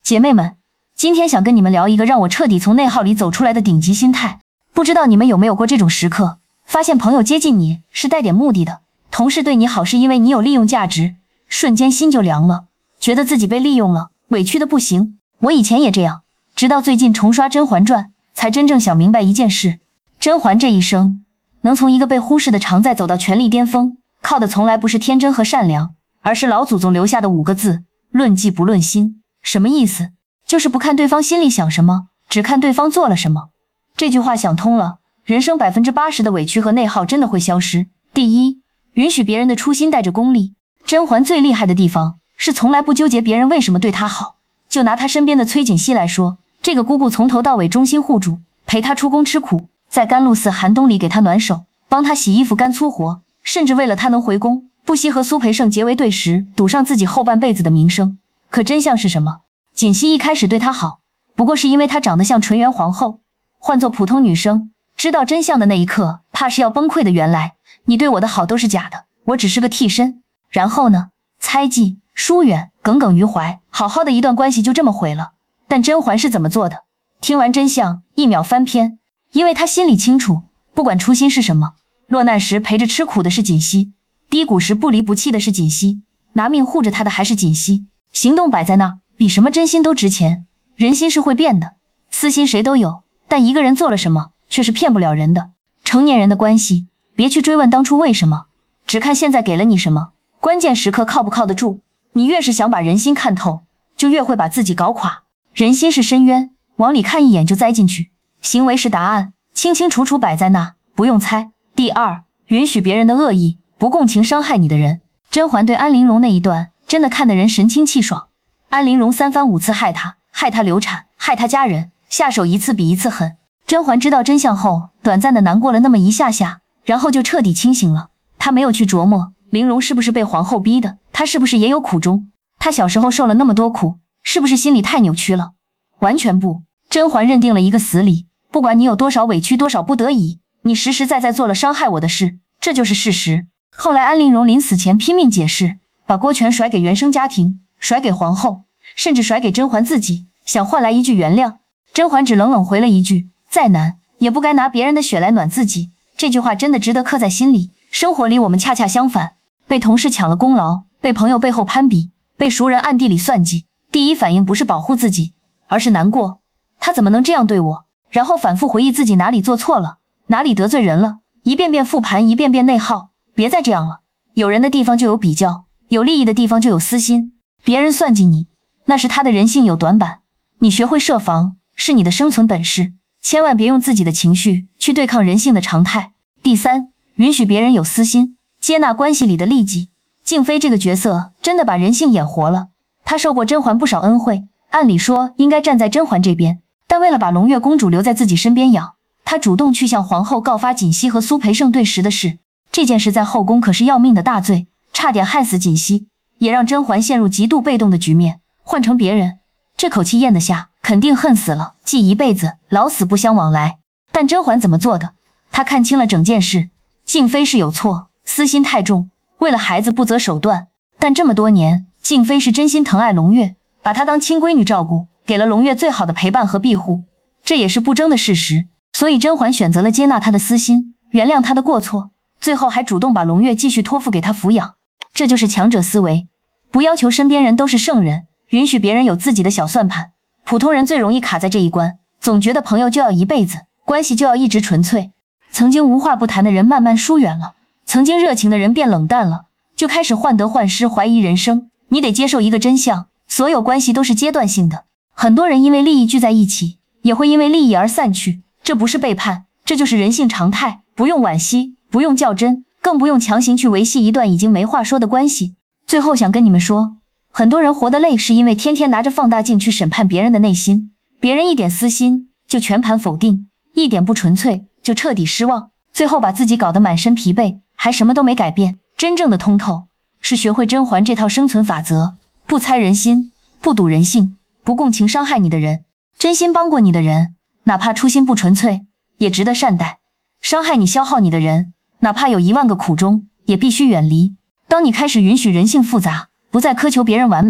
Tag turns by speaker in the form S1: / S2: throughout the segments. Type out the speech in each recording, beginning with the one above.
S1: 姐妹们，今天想跟你们聊一个让我彻底从内耗里走出来的顶级心态。不知道你们有没有过这种时刻，发现朋友接近你是带点目的的，同事对你好是因为你有利用价值，瞬间心就凉了，觉得自己被利用了，委屈的不行。我以前也这样，直到最近重刷《甄嬛传》，才真正想明白一件事：甄嬛这一生能从一个被忽视的常在走到权力巅峰，靠的从来不是天真和善良，而是老祖宗留下的5个字：论迹不论心。什么意思？就是不看对方心里想什么，只看对方做了什么。这句话想通了，人生80%的委屈和内耗真的会消失。第一，允许别人的初心带着功利。甄嬛最厉害的地方是从来不纠结别人为什么对她好。就拿她身边的崔槿汐来说，这个姑姑从头到尾忠心护主，陪她出宫吃苦，在甘露寺寒冬里给她暖手，帮她洗衣服干粗活，甚至为了她能回宫，不惜和苏培盛结为对食，赌上自己后半辈子的名声。可真相是什么？槿汐一开始对她好，不过是因为她长得像纯元皇后。换做普通女生，知道真相的那一刻，怕是要崩溃的。原来你对我的好都是假的，我只是个替身。然后呢？猜忌、疏远、耿耿于怀，好好的一段关系就这么毁了。但甄嬛是怎么做的？听完真相，一秒翻篇，因为她心里清楚，不管初心是什么，落难时陪着吃苦的是槿汐，低谷时不离不弃的是槿汐，拿命护着她的还是槿汐。行动摆在那，比什么真心都值钱。人心是会变的，私心谁都有，但一个人做了什么却是骗不了人的。成年人的关系，别去追问当初为什么，只看现在给了你什么，关键时刻靠不靠得住。你越是想把人心看透，就越会把自己搞垮。人心是深渊，往里看一眼就栽进去。行为是答案，清清楚楚摆在那，不用猜。第二，允许别人的恶意，不共情伤害你的人。甄嬛对安陵容那一段真的看得人神清气爽。安陵容3番5次害她流产，害她家人，下手一次比一次狠。甄嬛知道真相后，短暂的难过了那么一下下，然后就彻底清醒了。她没有去琢磨陵容是不是被皇后逼的，她是不是也有苦衷？她小时候受了那么多苦，是不是心里太扭曲了？完全不。甄嬛认定了一个死理，不管你有多少委屈，多少不得已，你实实在在做了伤害我的事，这就是事实。后来安陵容临死前拼命解释，把锅全甩给原生家庭，甩给皇后，甚至甩给甄嬛自己，想换来一句原谅。甄嬛只冷冷回了一句，再难也不该拿别人的血来暖自己。这句话真的值得刻在心里。生活里我们恰恰相反，被同事抢了功劳，被朋友背后攀比，被熟人暗地里算计，第一反应不是保护自己，而是难过，他怎么能这样对我？然后反复回忆自己哪里做错了，哪里得罪人了，一遍遍复盘，一遍遍内耗。别再这样了，有人的地方就有比较，有利益的地方就有私心。别人算计你，那是他的人性有短板，你学会设防是你的生存本事，千万别用自己的情绪去对抗人性的常态。第三，允许别人有私心，接纳关系里的利己。静妃这个角色真的把人性演活了，她受过甄嬛不少恩惠，按理说应该站在甄嬛这边，但为了把胧月公主留在自己身边养，她主动去向皇后告发槿汐和苏培盛对食的事。这件事在后宫可是要命的大罪，差点害死槿汐，也让甄嬛陷入极度被动的局面。换成别人，这口气咽得下，肯定恨死了，记一辈子，老死不相往来。但甄嬛怎么做的？她看清了整件事，静妃是有错，私心太重，为了孩子不择手段。但这么多年，静妃是真心疼爱胧月，把她当亲闺女照顾，给了胧月最好的陪伴和庇护，这也是不争的事实。所以甄嬛选择了接纳她的私心，原谅她的过错，最后还主动把胧月继续托付给她抚养。这就是强者思维，不要求身边人都是圣人，允许别人有自己的小算盘。普通人最容易卡在这一关，总觉得朋友就要一辈子，关系就要一直纯粹。曾经无话不谈的人慢慢疏远了，曾经热情的人变冷淡了，就开始患得患失，怀疑人生。你得接受一个真相，所有关系都是阶段性的。很多人因为利益聚在一起，也会因为利益而散去，这不是背叛，这就是人性常态。不用惋惜，不用较真，更不用强行去维系一段已经没话说的关系。最后想跟你们说，很多人活得累，是因为天天拿着放大镜去审判别人的内心，别人一点私心就全盘否定，一点不纯粹就彻底失望，最后把自己搞得满身疲惫，还什么都没改变。真正的通透是学会甄嬛这套生存法则，不猜人心，不赌人性，不共情伤害你的人，真心帮过你的人，哪怕初心不纯粹，也值得善待。伤害你消耗你的人，哪怕有1万个苦衷，也必须远离。当你开始允许人性复杂，不再苛求别人完美，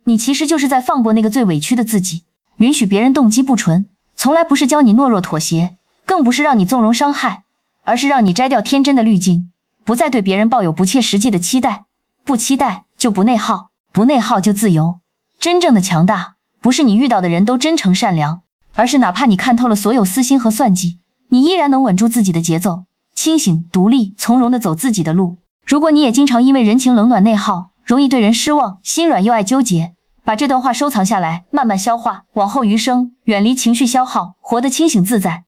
S1: 你其实就是在放过那个最委屈的自己。允许别人动机不纯，从来不是教你懦弱妥协，更不是让你纵容伤害，而是让你摘掉天真的滤镜，不再对别人抱有不切实际的期待。不期待就不内耗，不内耗就自由。真正的强大，不是你遇到的人都真诚善良，而是哪怕你看透了所有私心和算计，你依然能稳住自己的节奏，清醒、独立、从容地走自己的路。如果你也经常因为人情冷暖内耗，容易对人失望，心软又爱纠结，把这段话收藏下来，慢慢消化，往后余生远离情绪消耗，活得清醒自在。